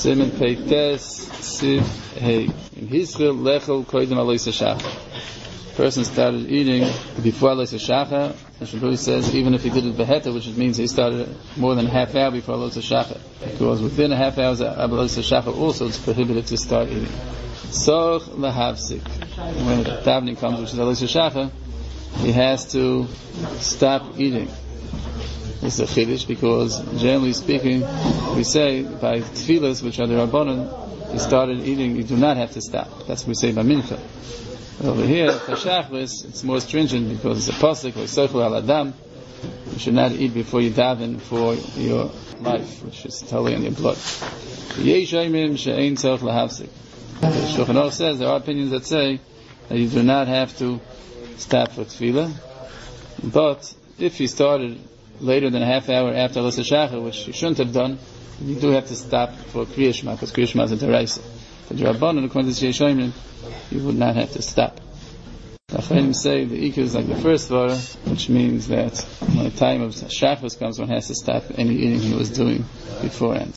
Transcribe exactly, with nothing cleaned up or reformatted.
Simen Peites Siv Hey. In Hischil Lechel Koidem Alois HaShachar. Person started eating before Alois HaShachar. And Shabbat says even if he did it beheta, which means he started more than a half hour before Alois HaShachar. Because within a half hour of Alois HaShachar also it's prohibited to start eating. Soch Lahavsik. When the davening comes, which is Alois HaShachar, he has to stop eating. This is a chiddush because generally speaking, we say by tefillas, which are the Rabbanan, you started eating, you do not have to stop. That's what we say by mincha. But over here, for Shachris, it's more stringent because it's a pasuk, or sochel al adam. You should not eat before you daven for your life, which is totally on your blood. Yesh oimrim she'ein tzorich lahavsik. Shulchan Aruch says there are opinions that say that you do not have to stop for tefillah, but if you started later than a half hour after Alois HaShachar, which you shouldn't have done, you do have to stop for Kriya Shema, because Kriya Shema is a deraisa. For the Rabbanan, according to Yesh Oimrim, you would not have to stop. Chachamim say the Ikar is like the first vara, which means that when the time of Shachris comes, one has to stop any eating he was doing beforehand.